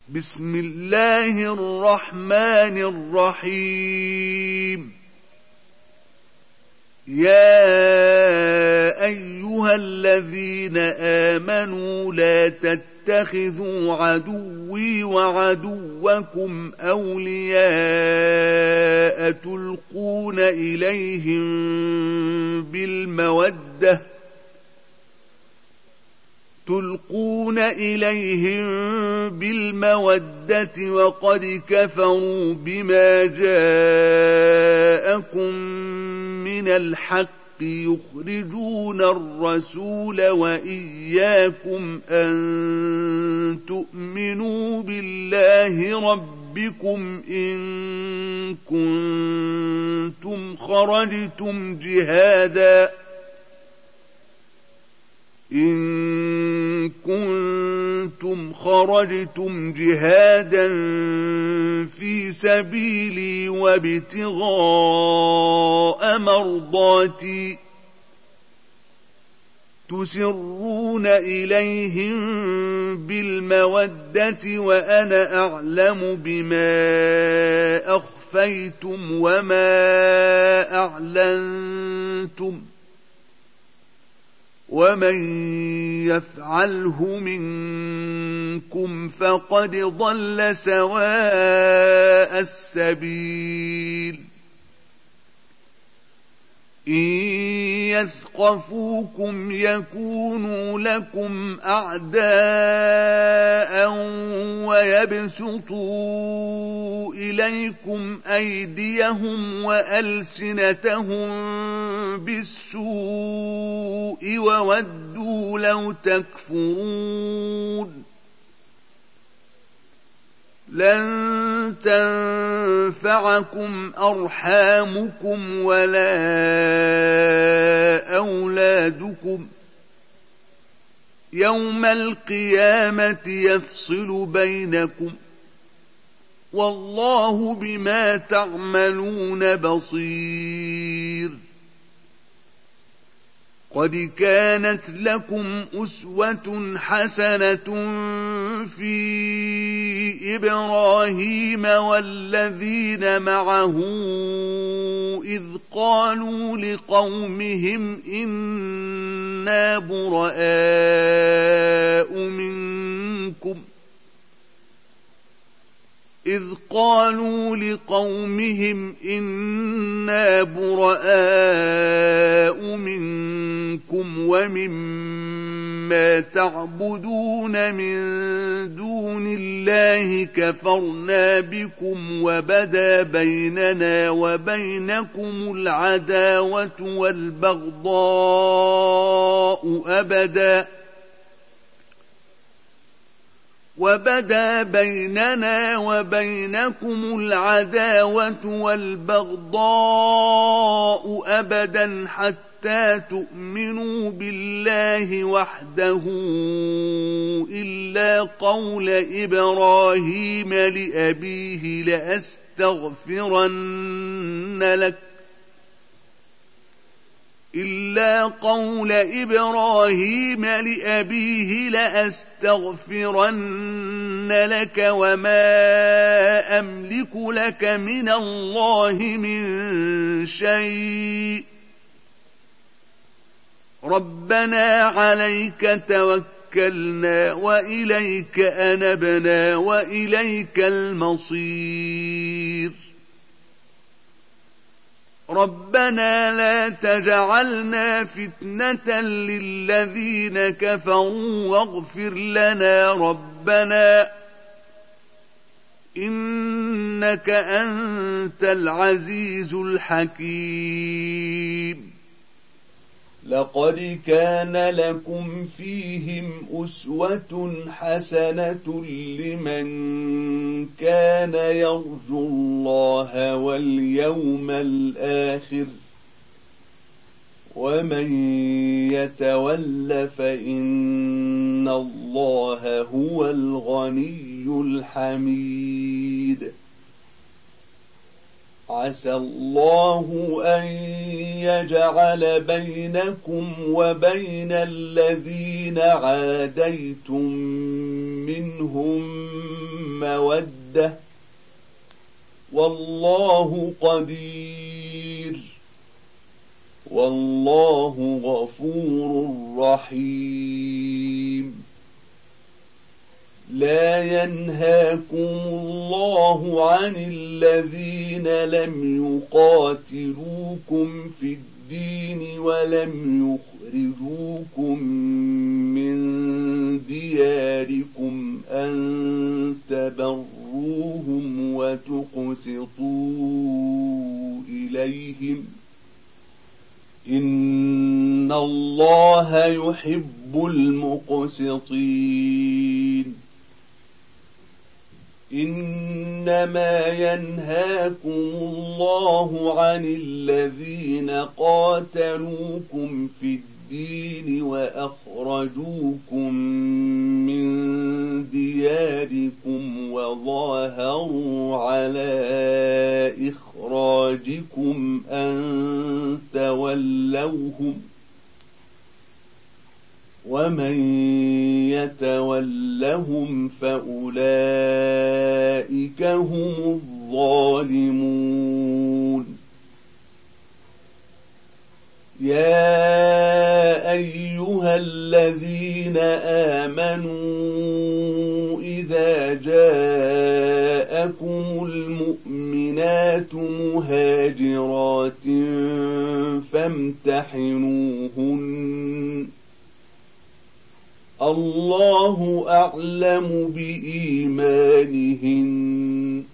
بسم الله الرحمن الرحيم. يا أيها الذين آمنوا لا تتخذوا عدوي وعدوكم أولياء تلقون إليهم بالمودة وقد كفروا بما جاءكم من الحق يخرجون الرسول وإياكم أن تؤمنوا بالله ربكم إن كنتم خرجتم جهادا في سبيلي وابتغاء مرضاتي تسرون إليهم بالمودة وأنا أعلم بما أخفيتم وما أعلنتم ومن يفعله منكم فقد ضل سواء السبيل. إن يثقفوكم يكونوا لكم أعداء ويبسطوا إليكم أيديهم وألسنتهم بالسوء وودوا لو تكفرون. لن تنفعكم أرحامكم ولا أولادكم يوم القيامة يفصل بينكم والله بما تعملون بصير. قد كانت لكم أسوة حسنة في إبراهيم والذين معه إذ قالوا لقومهم إنا براء منكم ومما تعبدون من دون الله كفرنا بكم وبدا بيننا وبينكم العداوة والبغضاء أبدا حتى تؤمنوا بالله وحده إلا قول إبراهيم لأبيه لأستغفرن لك وما أملك لك من الله من شيء ربنا عليك توكلنا وإليك أنبنا وإليك المصير. ربنا لا تجعلنا فتنة للذين كفروا واغفر لنا ربنا إنك أنت العزيز الحكيم. لقد كان لكم فيهم أسوة حسنة لمن كان يرجو الله واليوم الآخر ومن يتول فإن الله هو الغني الحميد. عسى الله أن يجعل بينكم وبين الذين عاديتم منهم المودة والله قدير والله غفور رحيم. لا ينهاكم الله عن الذين لم يقاتلوكم في الدين ولم يخرجوكم من دياركم أن تبروهم وتقسطوا إليهم إن الله يحب المقسطين. إنما ينهاكم الله عن الذين قاتلوكم في الدين وأخرجوكم من دياركم وظاهروا على إخراجكم أن تولوهم ومن يتولهم فأولئك هم الظالمون. يا أيها الذين آمنوا إذا جاءكم المؤمنات مهاجرات فامتحنوهن الله أعلم بإيمانهن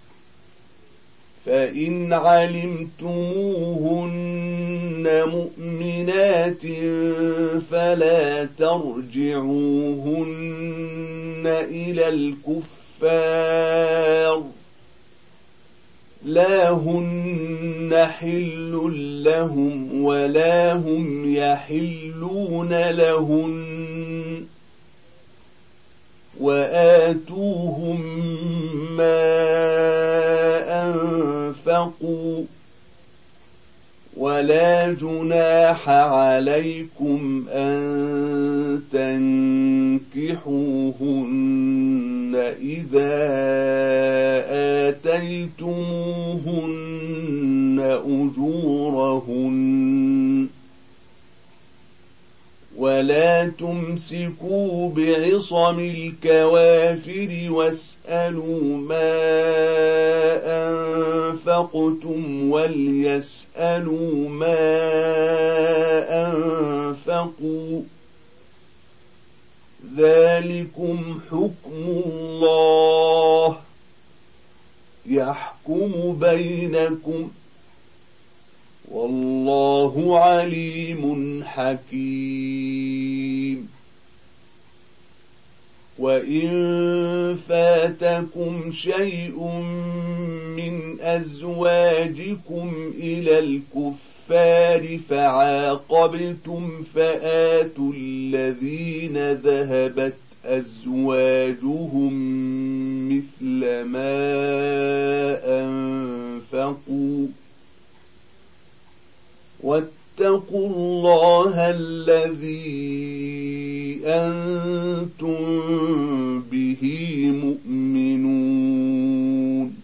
فإن علمتموهن مؤمنات فلا ترجعوهن إلى الكفار لا هن حل لهم ولا هم يحلون لهن وآتوهم ما أنفقوا ولا جناح عليكم أن تنكحوهن إذا آتيتموهن أجورهن ولا تمسكوا بعصم الكوافر واسألوا ما أنفقتم وليسألوا ما أنفقوا ذلكم حكم الله يحكم بينكم والله عليم حكيم. وإن فاتكم شيء من أزواجكم إلى الكفار فعاقبتم فآتوا الذين ذهبت أزواجهم مثل ما أنفقوا واتقوا الله الذي أنتم به مؤمنون.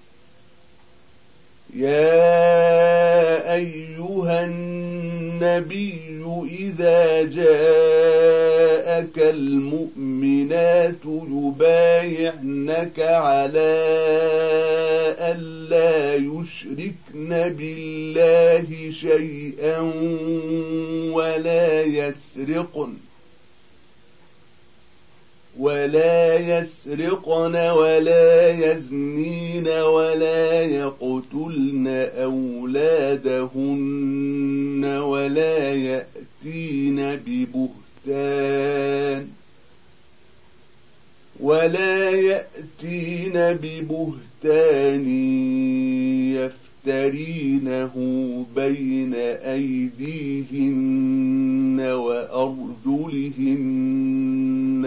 يا أيها النبي إذا جاءك المؤمنات يبايعنك على ألا يشركن بالله شيئا ولا يسرقن ولا يزنين ولا يقتلن أولادهن ولا يأتين ببهتان يفترينه بين أيديهن وأرجلهن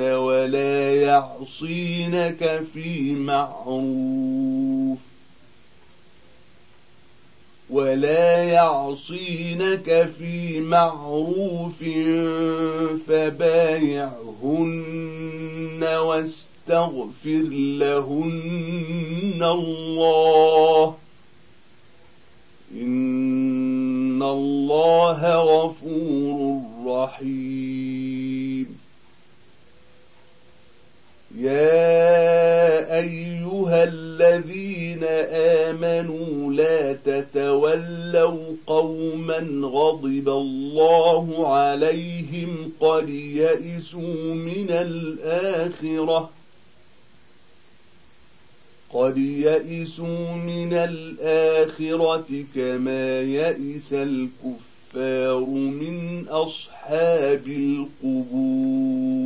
ولا يعصينك في معروف فبايعهن فليستغفر لهن الله إن الله غفور رحيم. يا أيها الذين آمنوا لا تتولوا قوما غضب الله عليهم قد يئسوا من الآخرة كما يئس الكفار من أصحاب القبور.